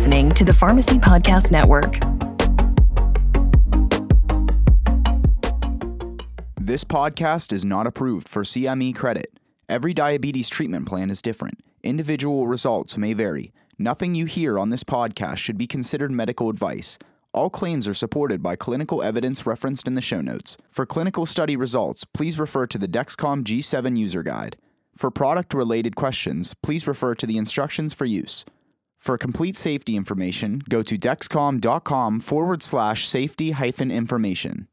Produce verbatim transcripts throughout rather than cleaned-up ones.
listening to the Pharmacy Podcast Network. This podcast is not approved for C M E credit. Every diabetes treatment plan is different. Individual results may vary. Nothing you hear on this podcast should be considered medical advice. All claims are supported by clinical evidence referenced in the show notes. For clinical study results, please refer to the Dexcom G seven user guide. For product-related questions, please refer to the instructions for use. For complete safety information, go to dexcom.com forward slash safety hyphen information.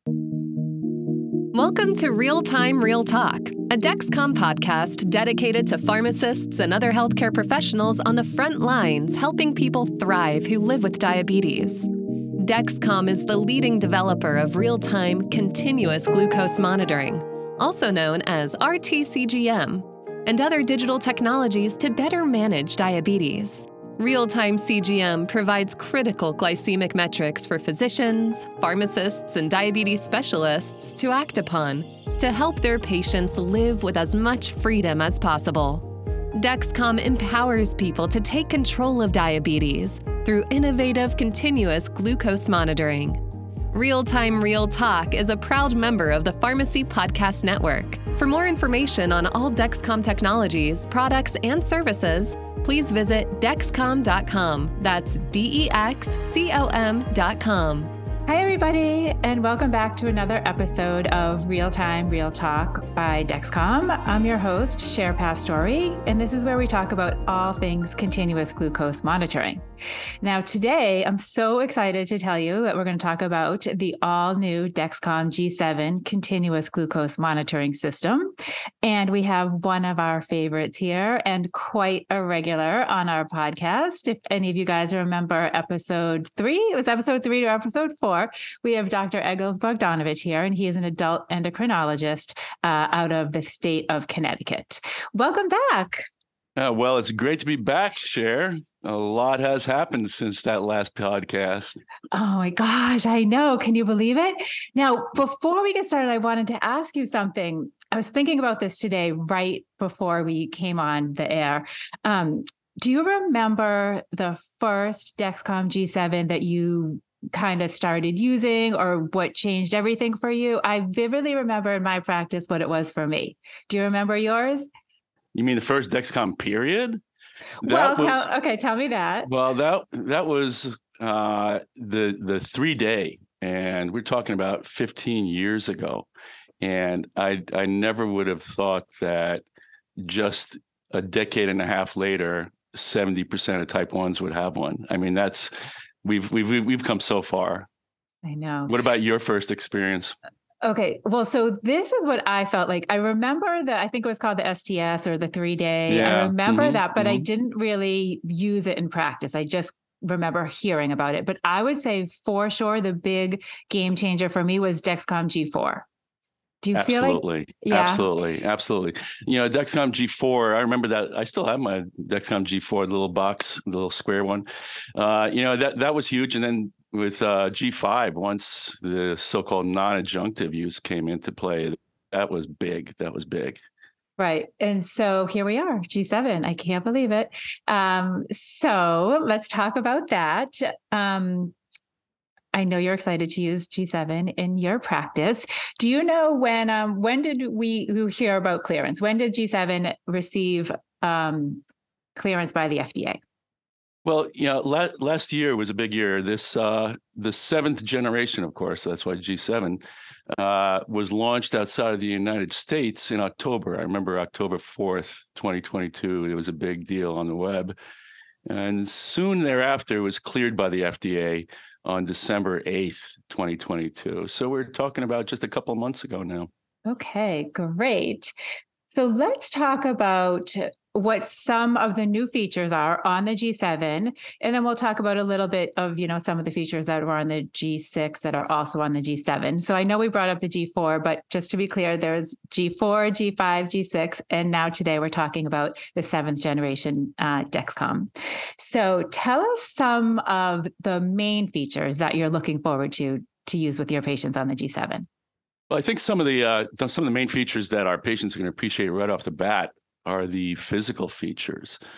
Welcome to Real Time Real Talk, a Dexcom podcast dedicated to pharmacists and other healthcare professionals on the front lines helping people thrive who live with diabetes. Dexcom is the leading developer of real-time continuous glucose monitoring, also known as R T C G M, and other digital technologies to better manage diabetes. Real-time C G M provides critical glycemic metrics for physicians, pharmacists, and diabetes specialists to act upon to help their patients live with as much freedom as possible. Dexcom empowers people to take control of diabetes through innovative continuous glucose monitoring. Real-Time Real Talk is a proud member of the Pharmacy Podcast Network. For more information on all Dexcom technologies, products, and services, please visit dexcom dot com. That's D E X C O M dot com. Hi, everybody, and welcome back to another episode of Real Time Real Talk by Dexcom. I'm your host, Cher Pastori, and this is where we talk about all things continuous glucose monitoring. Now, today, I'm so excited to tell you that we're going to talk about the all-new Dexcom G seven continuous glucose monitoring system. And we have one of our favorites here and quite a regular on our podcast. If any of you guys remember episode three, it was episode three to episode four, we have Doctor Egils Bogdanovich here, and he is an adult endocrinologist uh, out of the state of Connecticut. Welcome back. Uh, well, it's great to be back, Cher. A lot has happened since that last podcast. Oh my gosh, I know. Can you believe it? Now, before we get started, I wanted to ask you something. I was thinking about this today, right before we came on the air. Um, do you remember the first Dexcom G seven that you kind of started using, or what changed everything for you? I vividly remember in my practice what it was for me. Do you remember yours? You mean the first Dexcom period? Well, That was, tell, okay, tell me that. Well, that that was uh, the the three day, and we're talking about fifteen years ago, and I I never would have thought that just a decade and a half later, seventy percent of type ones would have one. I mean, that's we've we've we've come so far. I know. What about your first experience? Okay. Well, so this is what I felt like. I remember that, I think it was called the S T S or the three day. Yeah. I remember Mm-hmm. that, but Mm-hmm. I didn't really use it in practice. I just remember hearing about it. But I would say for sure, the big game changer for me was Dexcom G four. Do you feel like? Absolutely. Yeah. Absolutely. Absolutely. You know, Dexcom G four, I remember that. I still have my Dexcom G four, the little box, the little square one. Uh, you know, that, that was huge. And then with uh, G five, once the so-called non-adjunctive use came into play, that was big. That was big. Right. And so here we are, G seven. I can't believe it. Um, so let's talk about that. Um, I know you're excited to use G seven in your practice. Do you know when, um, when did we hear about clearance? When did G seven receive um, clearance by the F D A? Well, you know, la- last year was a big year. This, uh, the seventh generation, of course, that's why G seven, uh, was launched outside of the United States in October. I remember October fourth, twenty twenty-two. It was a big deal on the web. And soon thereafter, it was cleared by the F D A on December eighth, twenty twenty-two. So we're talking about just a couple of months ago now. Okay, great. So let's talk about what some of the new features are on the G seven, and then we'll talk about a little bit of, you know, some of the features that were on the G six that are also on the G seven. So I know we brought up the G four, but just to be clear, there's G four, G five, G six, and now today we're talking about the seventh generation uh, Dexcom. So tell us some of the main features that you're looking forward to to use with your patients on the G seven. Well, I think some of the uh, some of the main features that our patients are going to appreciate right off the bat are the physical features.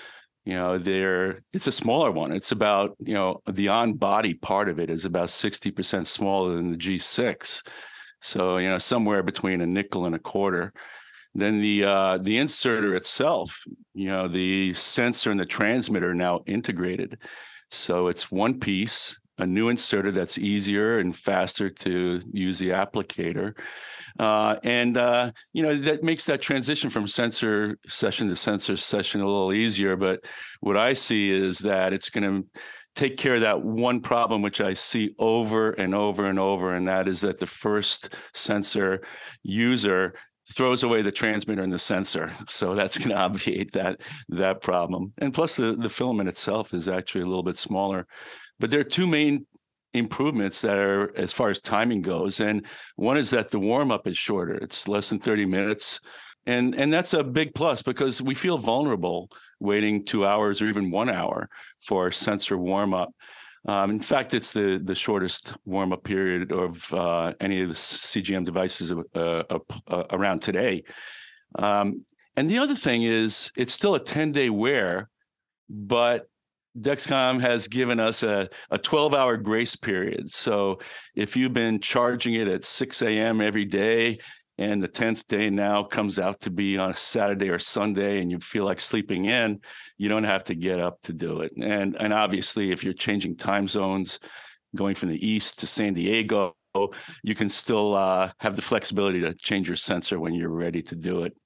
You know, they're it's a smaller one. It's about, you know, the on-body part of it is about sixty percent smaller than the G six. So, you know, somewhere between a nickel and a quarter. Then the uh, the inserter itself, you know, the sensor and the transmitter are now integrated. So it's one piece, a new inserter that's easier and faster to use the applicator. Uh, and, uh, you know, that makes that transition from sensor session to sensor session a little easier. But what I see is that it's going to take care of that one problem, which I see over and over and over. And that is that the first sensor user throws away the transmitter and the sensor. So that's going to obviate that that problem. And plus the, the filament itself is actually a little bit smaller. But there are two main improvements that are as far as timing goes. And one is that the warm-up is shorter. It's less than thirty minutes. And, and that's a big plus because we feel vulnerable waiting two hours or even one hour for sensor warm-up. Um, in fact, it's the, the shortest warm-up period of uh, any of the C G M devices uh, uh, uh, around today. Um, and the other thing is it's still a ten-day wear, but Dexcom has given us a, a twelve-hour grace period. So if you've been charging it at six a.m. every day, and the tenth day now comes out to be on a Saturday or Sunday and you feel like sleeping in, you don't have to get up to do it. And, and obviously, if you're changing time zones, going from the East to San Diego, you can still uh, have the flexibility to change your sensor when you're ready to do it.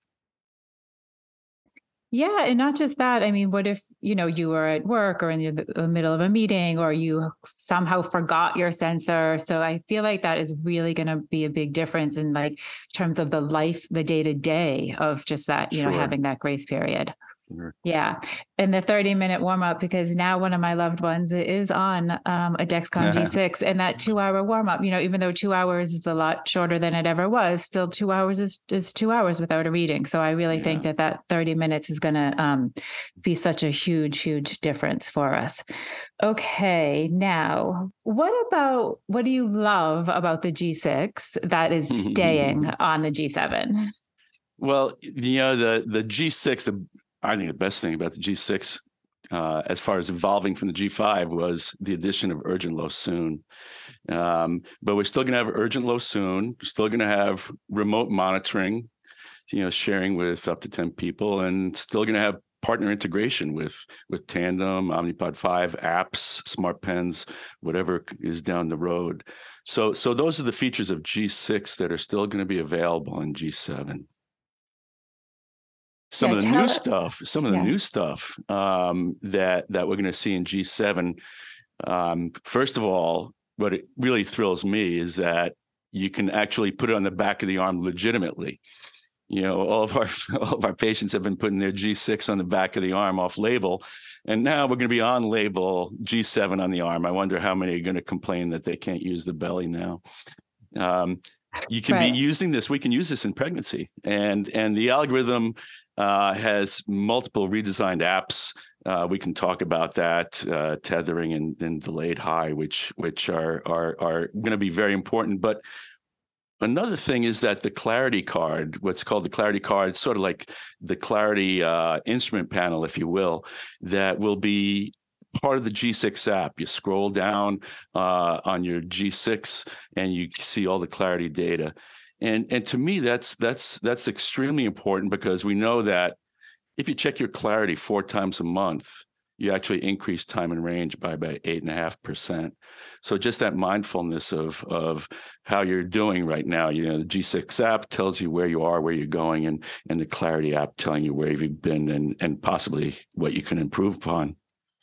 Yeah. And not just that. I mean, what if, you know, you were at work or in the, the middle of a meeting or you somehow forgot your sensor. So I feel like that is really going to be a big difference in like terms of the life, the day to day of just that, you know, Sure. having that grace period. Sure. Yeah. And the thirty minute warm up, because now one of my loved ones is on um, a Dexcom G six, and that two hour warm up, you know, even though two hours is a lot shorter than it ever was, still two hours is, is two hours without a reading. So I really Yeah. think that that thirty minutes is going to um, be such a huge, huge difference for us. Okay. Now, what about, what do you love about the G six that is staying on the G seven? Well, you know, the, the G six, the I think the best thing about the G six, uh, as far as evolving from the G five, was the addition of urgent low soon. Um, but we're still going to have urgent low soon. We're still going to have remote monitoring, you know, sharing with up to ten people, and still going to have partner integration with with Tandem, Omnipod five, apps, smart pens, whatever is down the road. So, so those are the features of G six that are still going to be available in G seven. Some Yeah, of the tell new us- stuff, some of the yeah. new stuff um, that that we're going to see in G seven. Um, first of all, what it really thrills me is that you can actually put it on the back of the arm legitimately. You know, all of our all of our patients have been putting their G six on the back of the arm off label, and now we're going to be on label G seven on the arm. I wonder how many are going to complain that they can't use the belly now. Um, you can Right. be using this. We can use this in pregnancy, and and the algorithm uh, has multiple redesigned apps. Uh, we can talk about that, uh, tethering and, and delayed high, which which are are are going to be very important. But another thing is that the Clarity card, what's called the Clarity card, sort of like the Clarity uh, instrument panel, if you will, that will be part of the G six app. You scroll down uh, on your G six and you see all the Clarity data. And and to me, that's that's that's extremely important, because we know that if you check your Clarity four times a month, you actually increase time and range by about eight and a half percent. So just that mindfulness of of how you're doing right now. You know, the G six app tells you where you are, where you're going, and and the Clarity app telling you where you've been and and possibly what you can improve upon.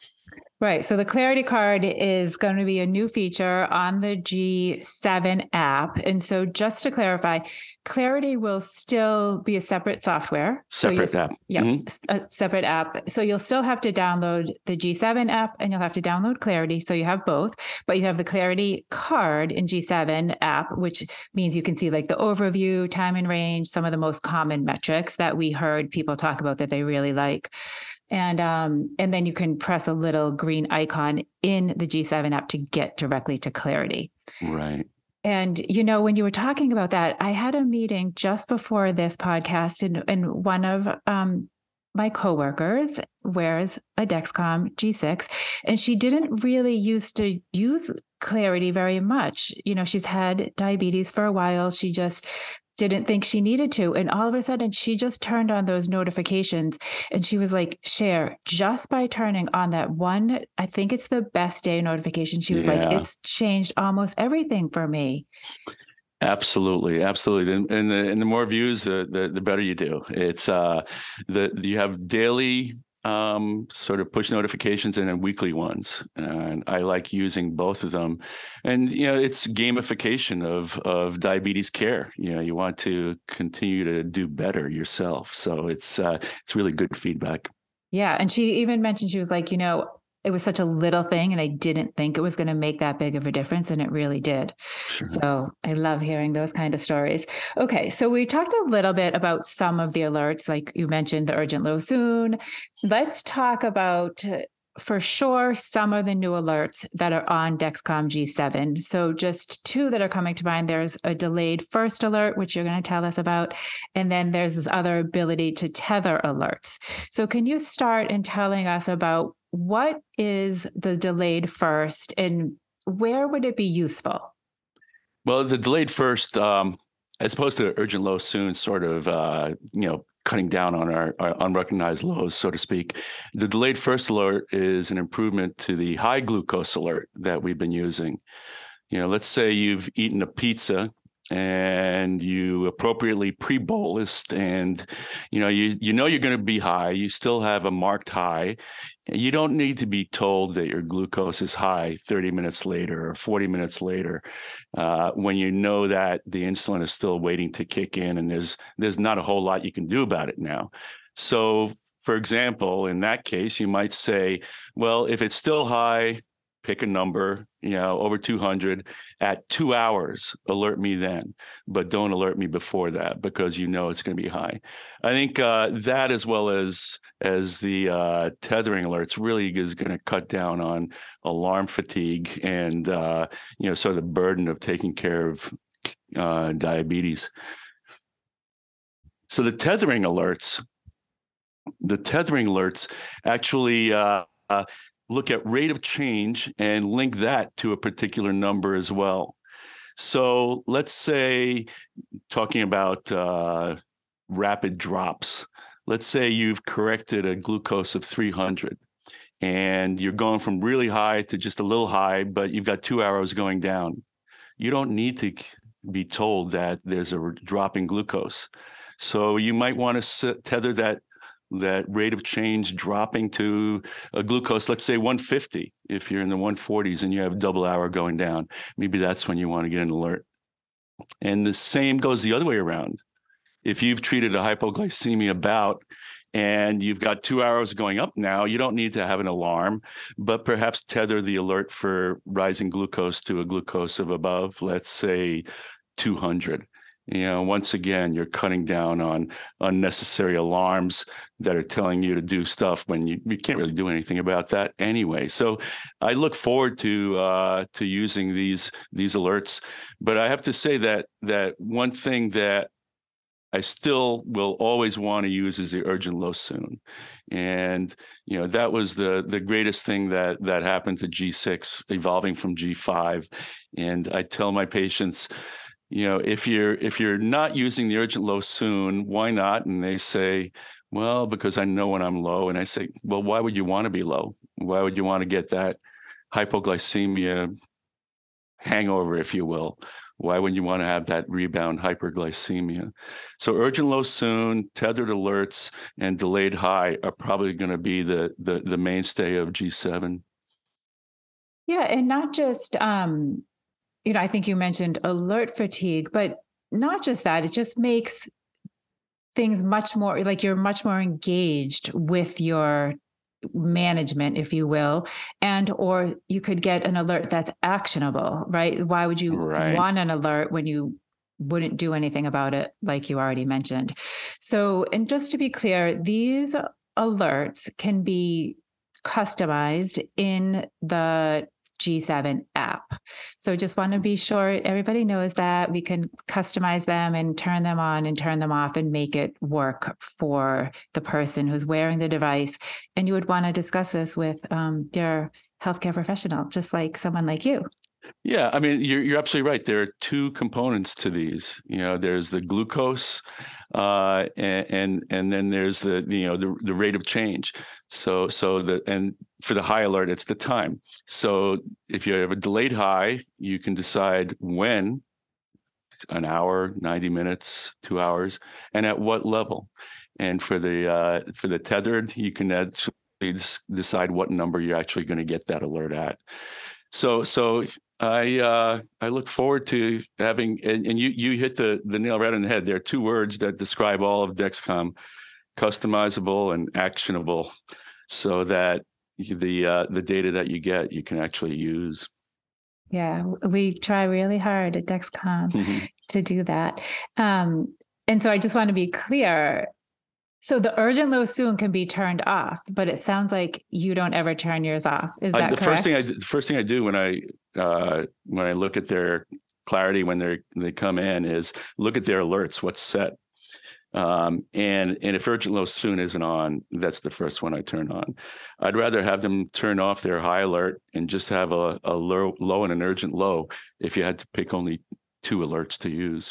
Right. So the Clarity card is going to be a new feature on the G seven app. And so just to clarify, Clarity will still be a separate software. Separate so app. Yeah, Mhm. a separate app. So you'll still have to download the G seven app and you'll have to download Clarity. So you have both, but you have the Clarity card in G seven app, which means you can see like the overview, time and range, some of the most common metrics that we heard people talk about that they really like. And um, and then you can press a little green icon in the G seven app to get directly to Clarity. Right. And, you know, when you were talking about that, I had a meeting just before this podcast, and, and one of um, my coworkers wears a Dexcom G six, and she didn't really used to use Clarity very much. You know, she's had diabetes for a while. She just didn't think she needed to. And all of a sudden, she just turned on those notifications and she was like, Cher, just by turning on that one, I think it's the best day notification. She was Yeah. like, it's changed almost everything for me. Absolutely, absolutely, and, and the and the more views, the the, the better you do. It's uh, the you have daily um, sort of push notifications and then weekly ones, and I like using both of them. And you know, it's gamification of of diabetes care. You know, you want to continue to do better yourself, so it's uh, it's really good feedback. Yeah, and she even mentioned, she was like, you know, it was such a little thing and I didn't think it was going to make that big of a difference, and it really did. Sure. So I love hearing those kind of stories. Okay, so we talked a little bit about some of the alerts, like you mentioned the urgent low soon. Let's talk about, uh, for sure, some of the new alerts that are on Dexcom G seven. So just two that are coming to mind. There's a delayed first alert, which you're going to tell us about. And then there's this other ability to tether alerts. So can you start in telling us about what is the delayed first and where would it be useful? Well, the delayed first, um, as opposed to urgent low soon, sort of, uh, you know, cutting down on our, our unrecognized lows, so to speak. The delayed first alert is an improvement to the high glucose alert that we've been using. You know, let's say you've eaten a pizza and you appropriately pre-bolused, and you know you you know you're going to be high. You still have a marked high. You don't need to be told that your glucose is high thirty minutes later or forty minutes later, uh, when you know that the insulin is still waiting to kick in, and there's there's not a whole lot you can do about it now. So, for example, in that case, you might say, well, if it's still high, pick a number, you know, over two hundred at two hours, alert me then, but don't alert me before that because you know it's going to be high. I think uh, that, as well as as the uh, tethering alerts, really is going to cut down on alarm fatigue and, uh, you know, sort of the burden of taking care of uh, diabetes. So the tethering alerts, the tethering alerts actually uh, uh, look at rate of change and link that to a particular number as well. So let's say, talking about uh, rapid drops, let's say you've corrected a glucose of three hundred and you're going from really high to just a little high, but you've got two arrows going down. You don't need to be told that there's a drop in glucose. So you might want to tether that that rate of change dropping to a glucose, let's say one fifty. If you're in the one forties and you have a double hour going down, maybe that's when you want to get an alert. And the same goes the other way around. If you've treated a hypoglycemia bout and you've got two hours going up now, you don't need to have an alarm, but perhaps tether the alert for rising glucose to a glucose of above, let's say two hundred. You know, once again, you're cutting down on unnecessary alarms that are telling you to do stuff when you, you can't really do anything about that anyway. So I look forward to uh, to using these these alerts. But I have to say that that one thing that I still will always want to use is the urgent low soon. And, you know, that was the the greatest thing that that happened to G six, evolving from G five. And I tell my patients, you know, if you're if you're not using the urgent low soon, why not? And they say, well, because I know when I'm low. And I say, well, why would you want to be low? Why would you want to get that hypoglycemia hangover, if you will? Why wouldn't you want to have that rebound hyperglycemia? So urgent low soon, tethered alerts, and delayed high are probably going to be the the the mainstay of G seven. Yeah, and not just um you know, I think you mentioned alert fatigue, but not just that. It just makes things much more, like you're much more engaged with your management, if you will, and or you could get an alert that's actionable, right? Why would you Right. want an alert when you wouldn't do anything about it, like you already mentioned? So, and just to be clear, these alerts can be customized in the G seven app. So just want to be sure everybody knows that we can customize them and turn them on and turn them off and make it work for the person who's wearing the device. And you would want to discuss this with um, your healthcare professional, just like someone like you. Yeah, I mean, you're you're absolutely right. There are two components to these. You know, there's the glucose, uh, and, and and then there's the you know the the rate of change. So so the and for the high alert, it's the time. So if you have a delayed high, you can decide when, an hour, ninety minutes, two hours, and at what level. And for the uh, for the tethered, you can actually decide what number you're actually going to get that alert at. So so. I uh, I look forward to having, and, and you you hit the, the nail right on the head. There are two words that describe all of Dexcom: customizable and actionable, so that the uh, the data that you get, you can actually use. Yeah, we try really hard at Dexcom mm-hmm. to do that. Um, and so I just want to be clear. So the urgent low soon can be turned off, but it sounds like you don't ever turn yours off. Is that I, the correct? First thing I the first thing I do when I uh, when I look at their clarity when they they come in is look at their alerts, what's set, um, and and if urgent low soon isn't on, that's the first one I turn on. I'd rather have them turn off their high alert and just have a, a low, low and an urgent low if you had to pick only two alerts to use.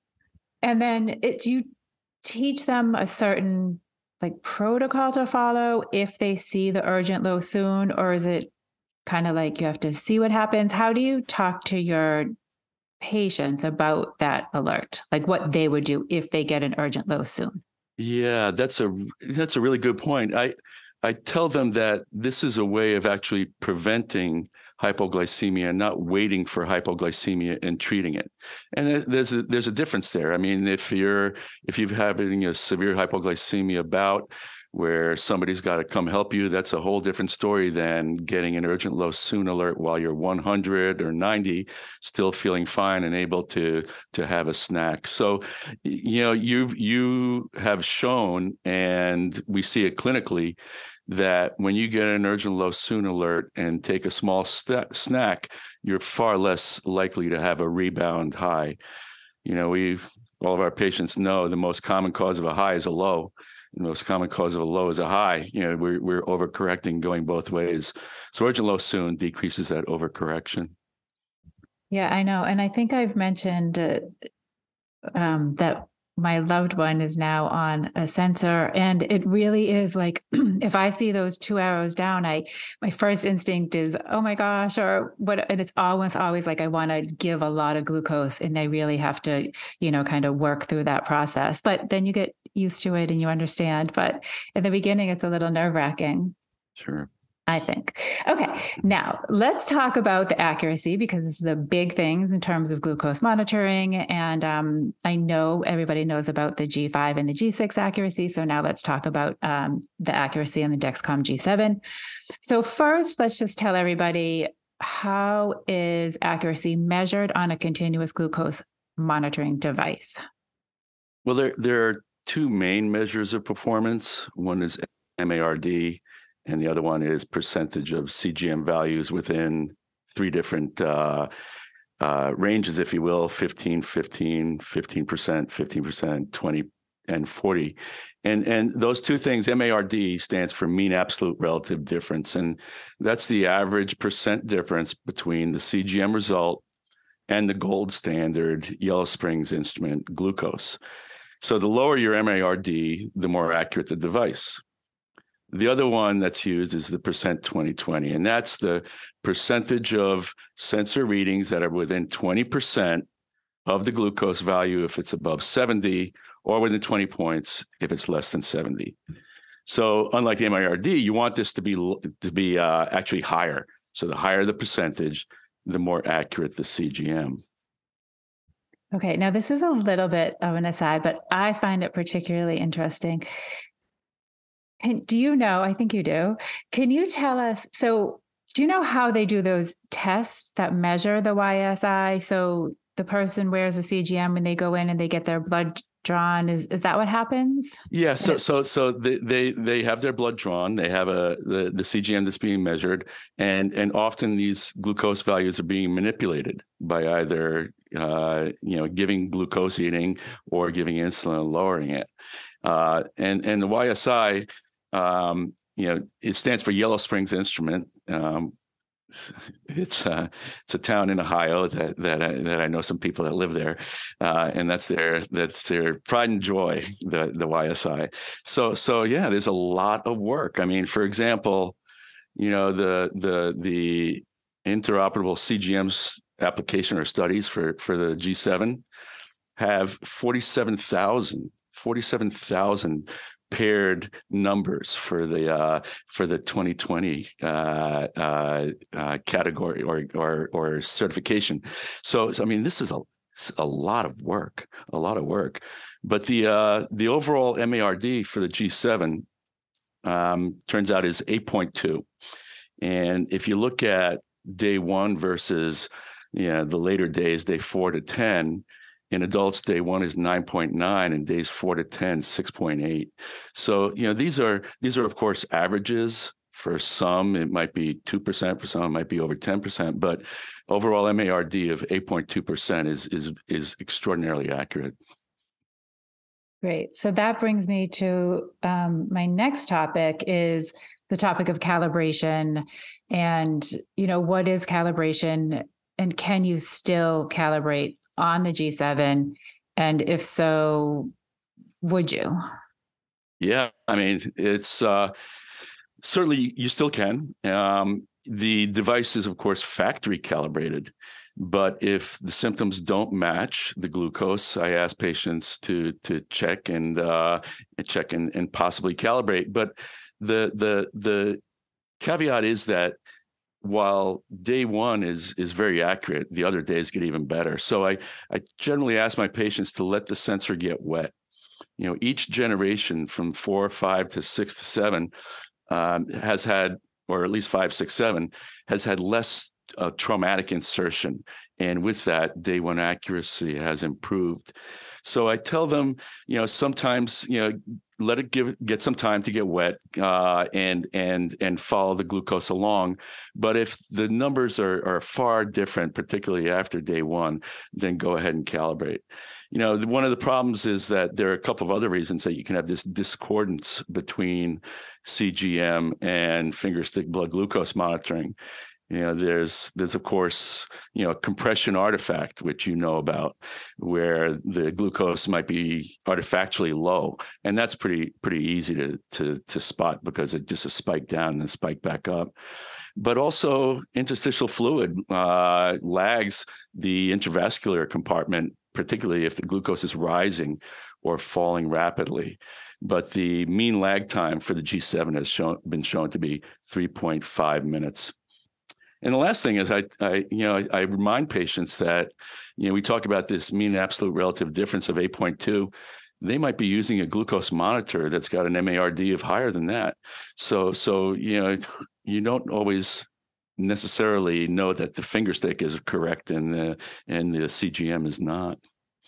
And then it, do you teach them a certain like protocol to follow if they see the urgent low soon, or is it kind of like you have to see what happens? How do you talk to your patients about that alert, like what they would do if they get an urgent low soon? Yeah, that's a that's a really good point. I I tell them that this is a way of actually preventing hypoglycemia, not waiting for hypoglycemia and treating it. And there's a, there's a difference there. I mean, if you're if you're having a severe hypoglycemia bout where somebody's got to come help you, that's a whole different story than getting an urgent low soon alert while you're one hundred or ninety, still feeling fine and able to to have a snack. So, you know, you've you have shown, and we see it clinically, that when you get an urgent low soon alert and take a small st- snack, you're far less likely to have a rebound high. You know, we all of our patients know the most common cause of a high is a low. The most common cause of a low is a high. You know, we're we're overcorrecting going both ways. So urgent low soon decreases that overcorrection. Yeah, I know, and I think I've mentioned uh, um, that my loved one is now on a sensor, and it really is like, if I see those two arrows down, I, my first instinct is, oh my gosh, or what, and it's almost always like, I want to give a lot of glucose, and I really have to, you know, kind of work through that process. But then you get used to it and you understand. But in the beginning, it's a little nerve wracking. Sure. I think. Okay, now let's talk about the accuracy, because this is the big things in terms of glucose monitoring. And um, I know everybody knows about the G five and the G six accuracy. So now let's talk about um, the accuracy on the Dexcom G seven. So first, let's just tell everybody, how is accuracy measured on a continuous glucose monitoring device? Well, there, there are two main measures of performance. One is M A R D, and the other one is percentage of C G M values within three different uh, uh, ranges, if you will, fifteen, fifteen, fifteen percent, fifteen percent, twenty, and forty. And, and those two things, M A R D stands for mean absolute relative difference. And that's the average percent difference between the C G M result and the gold standard Yellow Springs instrument glucose. So the lower your M A R D, the more accurate the device. The other one that's used is the percent twenty twenty, and that's the percentage of sensor readings that are within twenty percent of the glucose value if it's above seventy, or within twenty points if it's less than seventy. So unlike the M A R D, you want this to be to be uh, actually higher. So the higher the percentage, the more accurate the C G M. Okay, now this is a little bit of an aside, but I find it particularly interesting. And do you know, I think you do, can you tell us, so do you know how they do those tests that measure the Y S I? So the person wears a C G M and they go in and they get their blood drawn. Is is that what happens? Yeah. So so so they they, they have their blood drawn. They have a the, the C G M that's being measured, and and often these glucose values are being manipulated by either uh, you know giving glucose eating or giving insulin and lowering it. Uh, and and the Y S I, um, you know, it stands for Yellow Springs Instrument. Um, It's uh, it's a town in Ohio that that I, that I know some people that live there, uh, and that's their that's their pride and joy, the the Y S I. So so yeah, there's a lot of work. I mean, for example, you know the the the interoperable C G M's application or studies for for the G seven have forty-seven thousand paired numbers for the uh, for the twenty twenty uh, uh, uh, category or or or certification. So, so I mean, this is a a lot of work, a lot of work. But the uh, the overall M A R D for the G seven um, turns out is eight point two, and if you look at day one versus you know the later days, day four to ten. In adults, day one is nine point nine, and days four to ten, six point eight. So, you know, these are these are of course averages. For some, it might be two percent. For some, it might be over ten percent. But overall M A R D of eight point two percent is is is extraordinarily accurate. Great. So that brings me to um, my next topic is the topic of calibration. And, you know, what is calibration, and can you still calibrate on the G seven? And if so, would you? Yeah, I mean, it's uh, certainly you still can. Um, the device is, of course, factory calibrated. But if the symptoms don't match the glucose, I ask patients to to check and uh, check and, and possibly calibrate. But the the the caveat is that while day one is is very accurate, the other days get even better. So I I generally ask my patients to let the sensor get wet. You know, each generation from four, five to six to seven um, has had, or at least five, six, seven, has had less uh, traumatic insertion. And with that, day one accuracy has improved. So I tell them, you know, sometimes, you know, let it give get some time to get wet uh, and and and follow the glucose along. But if the numbers are are far different, particularly after day one, then go ahead and calibrate. You know, one of the problems is that there are a couple of other reasons that you can have this discordance between C G M and finger stick blood glucose monitoring. You know, there's, there's of course, you know, compression artifact, which you know about, where the glucose might be artifactually low. And that's pretty, pretty easy to, to, to spot because it just a spike down and then spike back up. But also interstitial fluid uh, lags the intravascular compartment, particularly if the glucose is rising or falling rapidly. But the mean lag time for the G seven has shown, been shown to be three point five minutes. And the last thing is, I, I, you know, I, I remind patients that, you know, we talk about this mean absolute relative difference of eight point two. They might be using a glucose monitor that's got an M A R D of higher than that. So, so you know, you don't always necessarily know that the finger stick is correct and the and the C G M is not.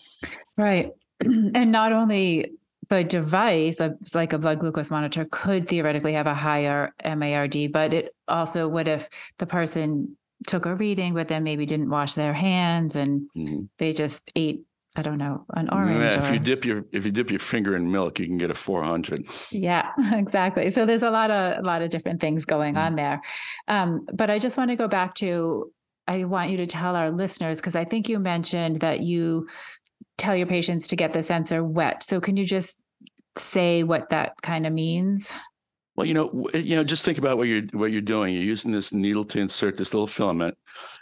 Right, and not only the device, like a blood glucose monitor, could theoretically have a higher M A R D, but it also, what if the person took a reading, but then maybe didn't wash their hands and mm-hmm. they just ate, I don't know, an orange? Yeah, if or... you dip your if you dip your finger in milk, you can get a four hundred. Yeah, exactly. So there's a lot of a lot of different things going mm-hmm. on there. Um, but I just want to go back to, I want you to tell our listeners, because I think you mentioned that you tell your patients to get the sensor wet. So can you just say what that kind of means? Well, you know, you know, just think about what you're what you're doing. You're using this needle to insert this little filament.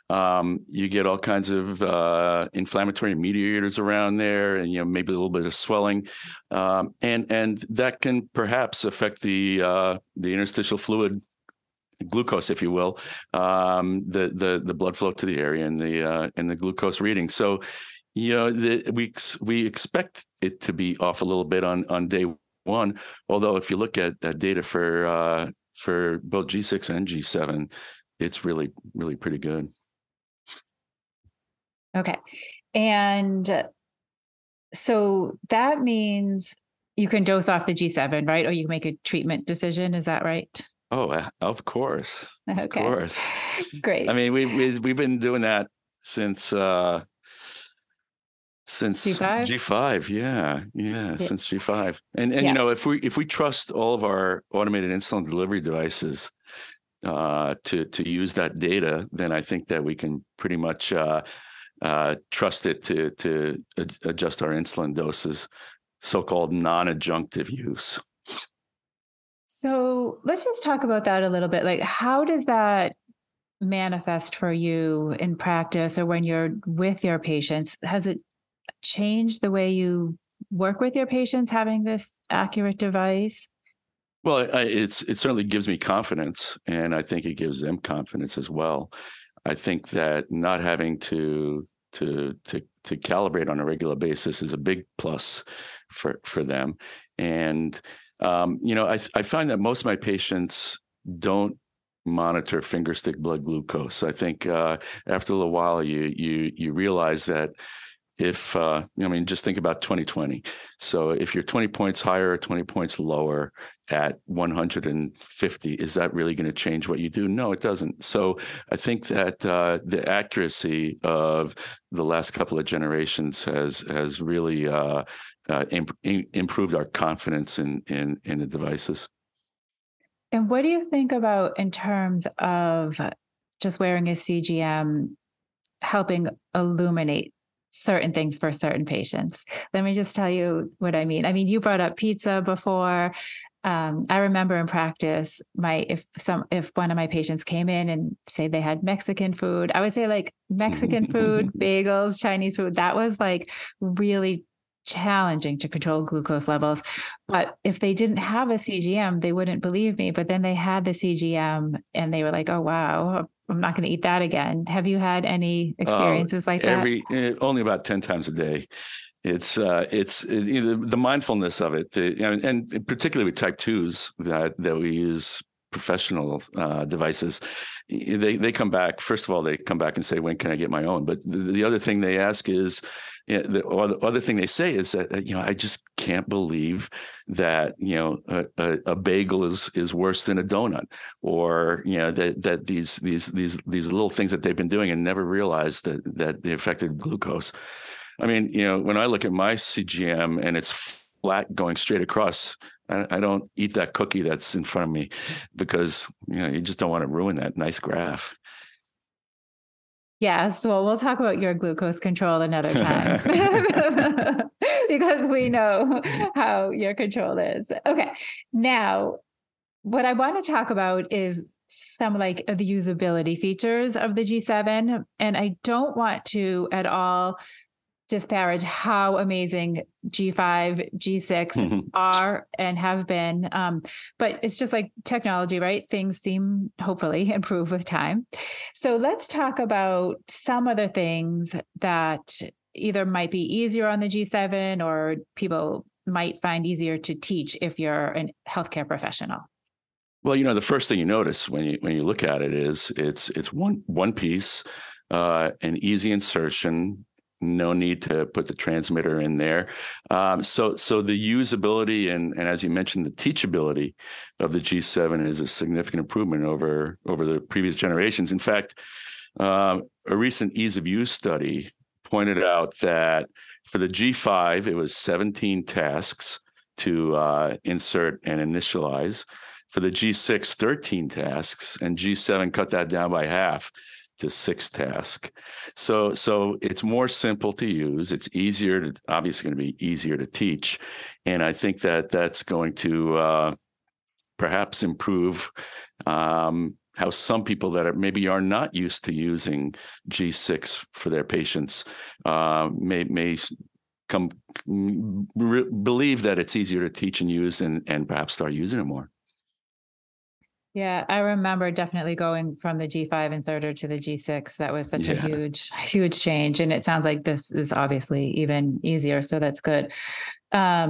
Um, you get all kinds of uh, inflammatory mediators around there, and you know maybe a little bit of swelling, um, and and that can perhaps affect the uh, the interstitial fluid glucose, if you will, um, the the the blood flow to the area and the uh, and the glucose reading. So, you know, the, we we expect it to be off a little bit on on day one. Although, if you look at, at data for uh, for both G six and G seven, it's really really pretty good. Okay, and So that means you can dose off the G seven, right? Or you can make a treatment decision. Is that right? Oh, uh, of course. Of Okay. course. Great. I mean, we've, we've, we've been doing that since, uh, since G five? G five. Yeah. Yeah. Yeah. Since G five. And, and, Yeah. you know, if we, if we trust all of our automated insulin delivery devices, uh, to, to use that data, then I think that we can pretty much, uh, uh, trust it to, to ad- adjust our insulin doses, so-called non-adjunctive use. So let's just talk about that a little bit. Like, how does that manifest for you in practice or when you're with your patients? Has it changed the way you work with your patients having this accurate device? Well, I, it's it certainly gives me confidence, and I think it gives them confidence as well. I think that not having to to to to calibrate on a regular basis is a big plus for for them. And um, you know, I I find that most of my patients don't monitor finger stick blood glucose. I think uh, after a little while, you you you realize that if uh, I mean, just think about twenty twenty. So if you're twenty points higher or twenty points lower at one hundred fifty, is that really going to change what you do? No, it doesn't. So I think that uh, the accuracy of the last couple of generations has has really uh, uh, imp- improved our confidence in in in the devices. And what do you think about in terms of just wearing a C G M helping illuminate certain things for certain patients? Let me just tell you what I mean. I mean, you brought up pizza before. Um, I remember in practice, my if some if one of my patients came in and say they had Mexican food, I would say like Mexican food, bagels, Chinese food. That was like really challenging to control glucose levels. But if they didn't have a C G M, they wouldn't believe me. But then they had the C G M and they were like, oh, wow, I'm not going to eat that again. Have you had any experiences uh, like every, that? Every, only about ten times a day. It's uh, it's it, you know, the mindfulness of it, the, you know, and particularly with type twos that that we use professional uh, devices, they they come back. First of all, they come back and say, "When can I get my own?" But the, the other thing they ask is, you know, the, or the other thing they say is that, you know, I just can't believe that, you know, a, a, a bagel is is worse than a donut, or, you know, that that these these these these little things that they've been doing and never realized that that they affected glucose. I mean, you know, when I look at my C G M and it's flat going straight across, I, I don't eat that cookie that's in front of me because, you know, you just don't want to ruin that nice graph. Yes. Well, we'll talk about your glucose control another time because we know how your control is. Okay. Now, what I want to talk about is some like the usability features of the G seven. And I don't want to at all disparage how amazing G five, G six mm-hmm. are and have been. Um, but it's just like technology, right? Things seem hopefully improve with time. So let's talk about some of the things that either might be easier on the G seven or people might find easier to teach if you're a healthcare professional. Well, you know, the first thing you notice when you when you look at it is it's it's one one piece, uh, an easy insertion. No need to put the transmitter in there. Um, so, so the usability and, and as you mentioned, the teachability of the G seven is a significant improvement over, over the previous generations. In fact, um, a recent ease of use study pointed out that for the G five, it was seventeen tasks to uh, insert and initialize. For the G six, thirteen tasks, and G seven cut that down by half to six tasks. So, so it's more simple to use. It's easier to, obviously going to be easier to teach. And I think that that's going to uh, perhaps improve um, how some people that are, maybe are not used to using G six for their patients uh, may, may come re- believe that it's easier to teach and use and, and perhaps start using it more. Yeah, I remember definitely going from the G five inserter to the G six. That was such yeah. a huge, huge change. And it sounds like this is obviously even easier. So that's good. Um,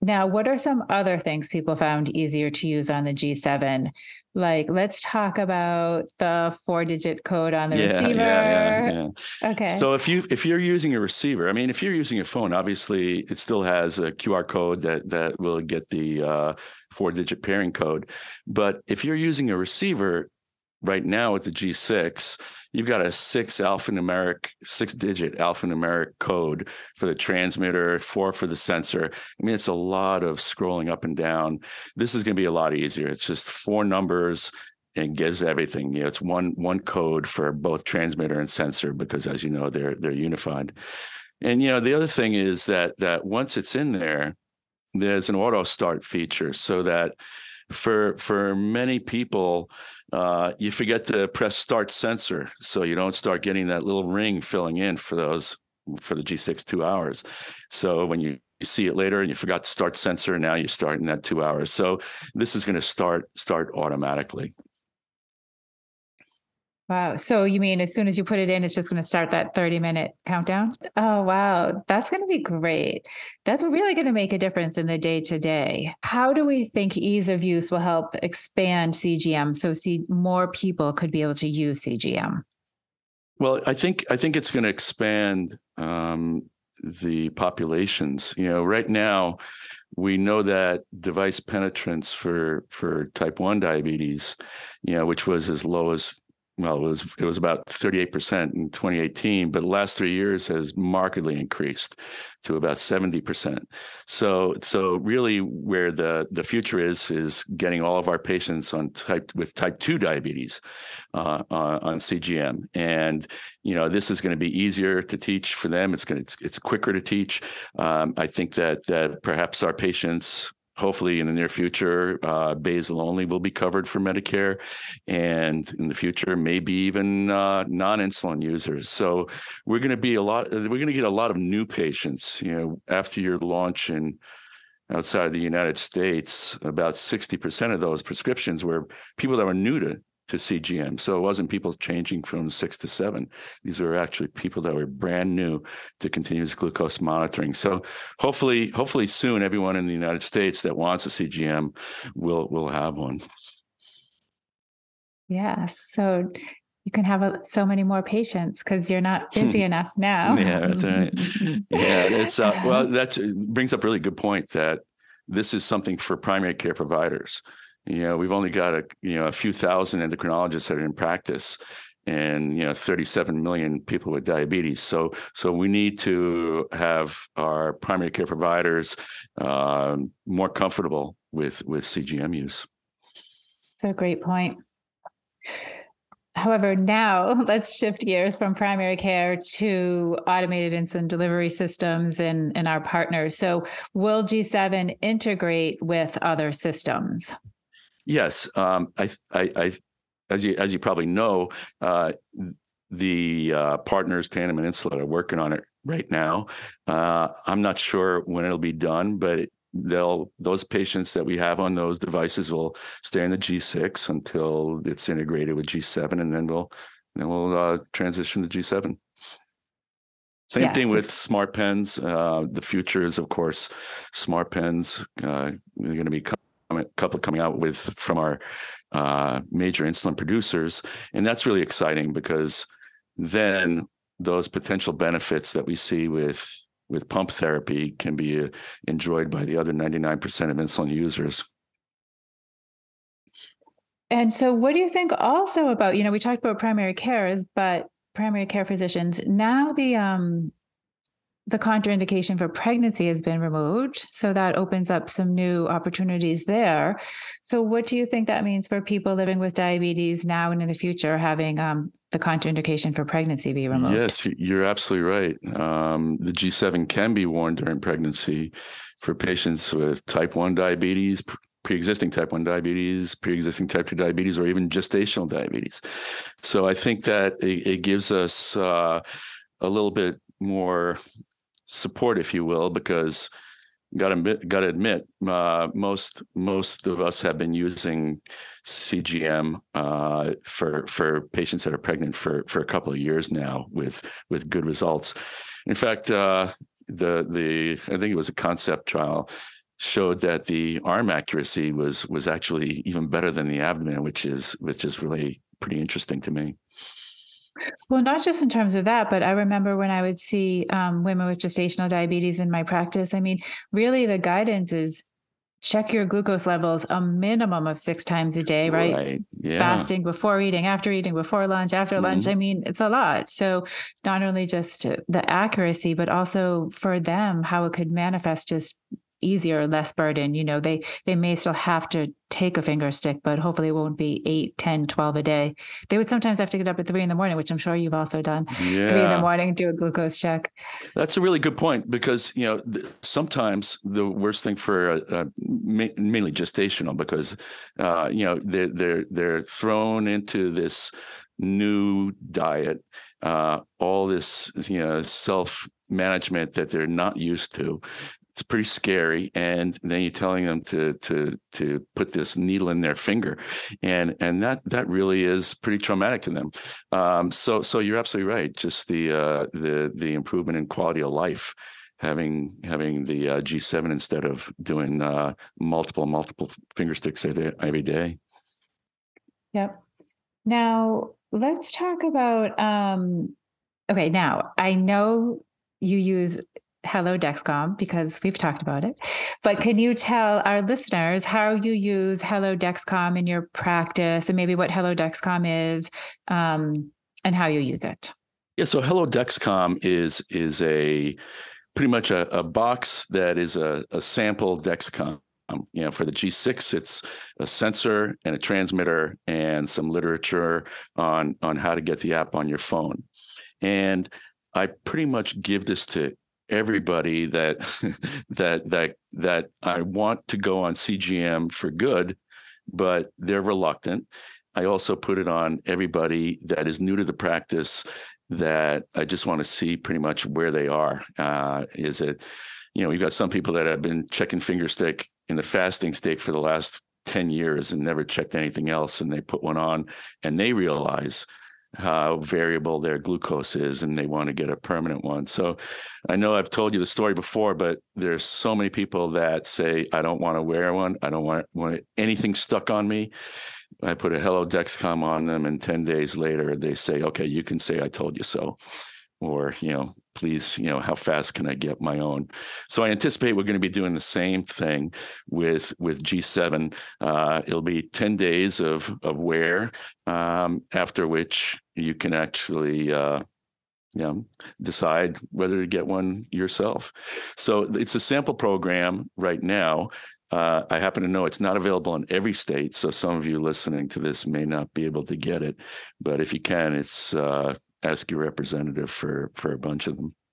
Now, what are some other things people found easier to use on the G seven? Like, let's talk about the four-digit code on the yeah, receiver. Yeah, yeah, yeah. Okay. So if you if you're using a receiver, I mean, if you're using a phone, obviously it still has a Q R code that that will get the uh, four-digit pairing code. But if you're using a receiver right now with the G six, you've got a six alphanumeric, six-digit alphanumeric code for the transmitter, four for the sensor. I mean, it's a lot of scrolling up and down. This is going to be a lot easier. It's just four numbers and gives everything. You know, it's one one code for both transmitter and sensor because, as you know, they're they're unified. And you know, the other thing is that that once it's in there, there's an auto start feature, so that for for many people, uh, you forget to press start sensor, so you don't start getting that little ring filling in for those for the G six two hours. So when you, you see it later and you forgot to start sensor, now you start in that two hours. So this is going to start start automatically. Wow. So you mean as soon as you put it in, it's just going to start that thirty minute countdown? Oh, wow. That's going to be great. That's really going to make a difference in the day to day. How do we think ease of use will help expand C G M so see more people could be able to use C G M? Well, I think I think it's going to expand um, the populations. You know, right now we know that device penetrance for for type one diabetes, you know, which was as low as Well, it was it was about thirty-eight percent in twenty eighteen, but the last three years has markedly increased to about seventy percent. So, so really, where the, the future is is getting all of our patients on type with type two diabetes uh, on, on C G M, and you know this is going to be easier to teach for them. It's going to it's, it's quicker to teach. Um, I think that that perhaps our patients, hopefully in the near future, uh, basal only will be covered for Medicare, and in the future, maybe even uh, non-insulin users. So we're going to be a lot. We're going to get a lot of new patients. You know, after your launch in outside of the United States, about sixty percent of those prescriptions were people that were new to to C G M. So it wasn't people changing from six to seven. These were actually people that were brand new to continuous glucose monitoring. So hopefully, hopefully soon, everyone in the United States that wants a C G M will will have one. Yeah. So you can have a, so many more patients because you're not busy enough now. Yeah, that's right. Yeah, it's uh, well, that brings up a really good point that this is something for primary care providers. You know, we've only got a you know a few thousand endocrinologists that are in practice, and you know thirty-seven million people with diabetes. So, so we need to have our primary care providers uh, more comfortable with with C G M use. That's a great point. However, now let's shift gears from primary care to automated insulin delivery systems and, and our partners. So, will G seven integrate with other systems? Yes, um, I, I, I, as you as you probably know, uh, the uh, partners, Tandem and Insulet, are working on it right now. Uh, I'm not sure when it'll be done, but it, they'll those patients that we have on those devices will stay in the G six until it's integrated with G seven, and then we'll then we'll uh, transition to G seven. Same yes. thing with smart pens. Uh, the future is, of course, smart pens. Uh, they're going to be a couple coming out with from our uh, major insulin producers. And that's really exciting because then those potential benefits that we see with, with pump therapy can be uh, enjoyed by the other ninety-nine percent of insulin users. And so what do you think also about, you know, we talked about primary cares, but primary care physicians, now the, um, the contraindication for pregnancy has been removed. So that opens up some new opportunities there. So what do you think that means for people living with diabetes now and in the future, having um, the contraindication for pregnancy be removed? Yes, you're absolutely right. Um, the G seven can be worn during pregnancy for patients with type one diabetes, pre-existing type one diabetes, pre-existing type two diabetes, or even gestational diabetes. So I think that it, it gives us uh, a little bit more support, if you will, because got to got to admit, uh, most most of us have been using C G M uh, for for patients that are pregnant for for a couple of years now with with good results. In fact, uh, the the I think it was a concept trial showed that the arm accuracy was was actually even better than the abdomen, which is which is really pretty interesting to me. Well, not just in terms of that, but I remember when I would see um, women with gestational diabetes in my practice. I mean, really, the guidance is check your glucose levels a minimum of six times a day, right? Right. Yeah. Fasting, before eating, after eating, before lunch, after mm-hmm. lunch. I mean, it's a lot. So not only just the accuracy, but also for them, how it could manifest just easier, less burden. You know, they, they may still have to take a finger stick, but hopefully it won't be eight, ten, twelve a day. They would sometimes have to get up at three in the morning, which I'm sure you've also done. Yeah. Three in the morning, do a glucose check. That's a really good point, because, you know, th- sometimes the worst thing for uh, uh, ma- mainly gestational, because, uh, you know, they're, they're, they're thrown into this new diet, uh, all this, you know, self-management that they're not used to. It's pretty scary, and then you're telling them to to to put this needle in their finger, and and that that really is pretty traumatic to them. Um, so so you're absolutely right. Just the uh, the the improvement in quality of life, having having the uh, G seven instead of doing uh, multiple multiple finger sticks every day. Yep. Now let's talk about. Um, okay, now I know you use Hello Dexcom because we've talked about it, but can you tell our listeners how you use Hello Dexcom in your practice, and maybe what Hello Dexcom is, um, and how you use it? Yeah, so Hello Dexcom is is a pretty much a, a box that is a, a sample Dexcom. Um, you know, for the G six, it's a sensor and a transmitter and some literature on on how to get the app on your phone. And I pretty much give this to everybody that that that that I want to go on C G M for good, but they're reluctant. I also put it on everybody that is new to the practice, that I just want to see pretty much where they are. Uh, is it, you know, we've got some people that have been checking finger stick in the fasting state for the last ten years and never checked anything else, and they put one on and they realize how variable their glucose is, and they want to get a permanent one. So I know I've told you the story before, but there's so many people that say, I don't want to wear one. I don't want, want anything stuck on me. I put a Hello Dexcom on them, and ten days later they say, okay, you can say I told you so. Or, you know, please, you know, how fast can I get my own? So I anticipate we're going to be doing the same thing with with G seven. Uh, it'll be ten days of of wear, um, after which you can actually, uh, you know, decide whether to get one yourself. So it's a sample program right now. Uh, I happen to know it's not available in every state, so some of you listening to this may not be able to get it. But if you can, it's uh, ask your representative for for a bunch of them.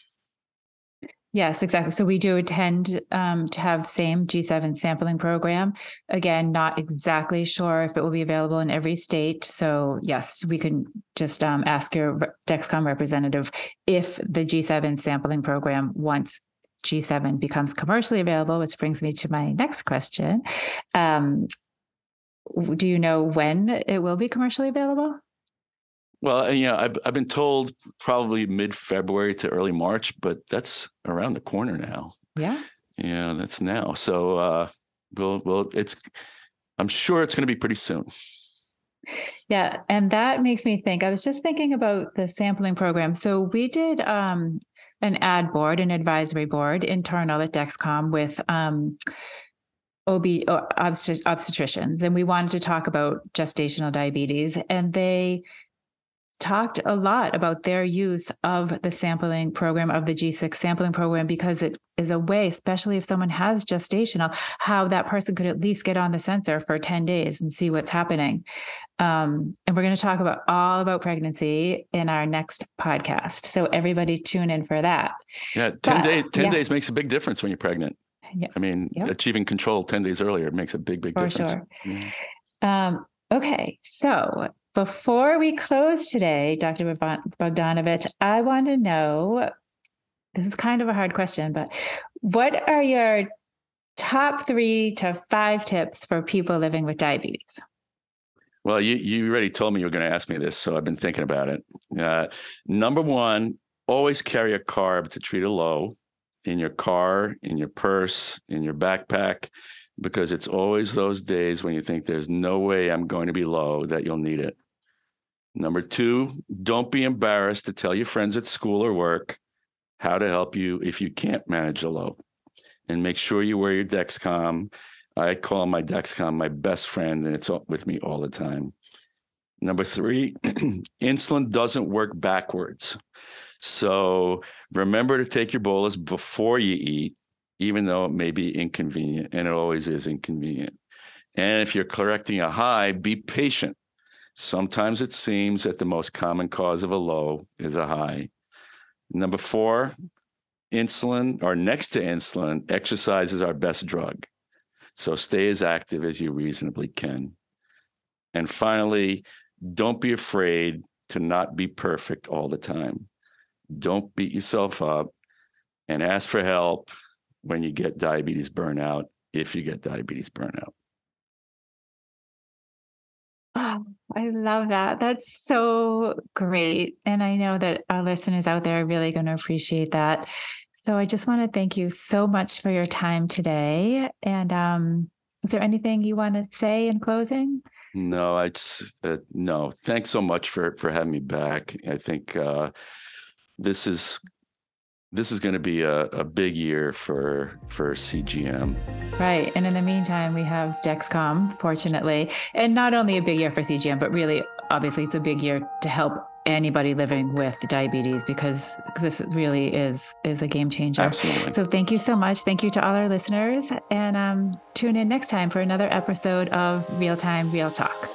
Yes, exactly. So we do intend um, to have the same G seven sampling program. Again, not exactly sure if it will be available in every state. So yes, we can just um, ask your Dexcom representative if the G seven sampling program, once G seven becomes commercially available, which brings me to my next question. Um, do you know when it will be commercially available? Well, you know, I've, I've been told probably mid-February to early March, but that's around the corner now. Yeah. Yeah, that's now. So, uh, well, well, it's, I'm sure it's going to be pretty soon. Yeah. And that makes me think, I was just thinking about the sampling program. So we did um, an ad board, an advisory board internal at Dexcom with um, O B, obstet- obstetricians. And we wanted to talk about gestational diabetes, and they talked a lot about their use of the sampling program, of the G six sampling program, because it is a way, especially if someone has gestational, how that person could at least get on the sensor for ten days and see what's happening. Um, and we're going to talk about all about pregnancy in our next podcast. So everybody tune in for that. Yeah. ten but, days, ten yeah. days makes a big difference when you're pregnant. Yeah. I mean, yep. achieving control ten days earlier makes a big, big for difference. Sure. Yeah. Um, okay. So before we close today, Doctor Bogdanovich, I want to know, this is kind of a hard question, but what are your top three to five tips for people living with diabetes? Well, you, you already told me you were going to ask me this, so I've been thinking about it. Uh, number one, always carry a carb to treat a low. in your car, in your purse, in your backpack, because it's always those days when you think there's no way I'm going to be low that you'll need it. Number two, don't be embarrassed to tell your friends at school or work how to help you if you can't manage a low. And make sure you wear your Dexcom. I call my Dexcom my best friend, and it's with me all the time. Number three, insulin doesn't work backwards. So remember to take your bolus before you eat, even though it may be inconvenient, and it always is inconvenient. And if you're correcting a high, be patient. Sometimes it seems that the most common cause of a low is a high. Number four, insulin, or next to insulin, exercise is our best drug. So stay as active as you reasonably can. And finally, don't be afraid to not be perfect all the time. Don't beat yourself up, and ask for help when you get diabetes burnout, if you get diabetes burnout. Oh, I love that. That's so great. And I know that our listeners out there are really going to appreciate that. So I just want to thank you so much for your time today. And um, is there anything you want to say in closing? No, I just, uh, no. Thanks so much for for having me back. I think uh, this is this is going to be a, a big year for for C G M. Right. And in the meantime, we have Dexcom, fortunately. And not only a big year for C G M, but really, obviously, it's a big year to help anybody living with diabetes, because this really is is a game changer. Absolutely. So thank you so much. Thank you to all our listeners. And um, tune in next time for another episode of Real Time, Real Talk.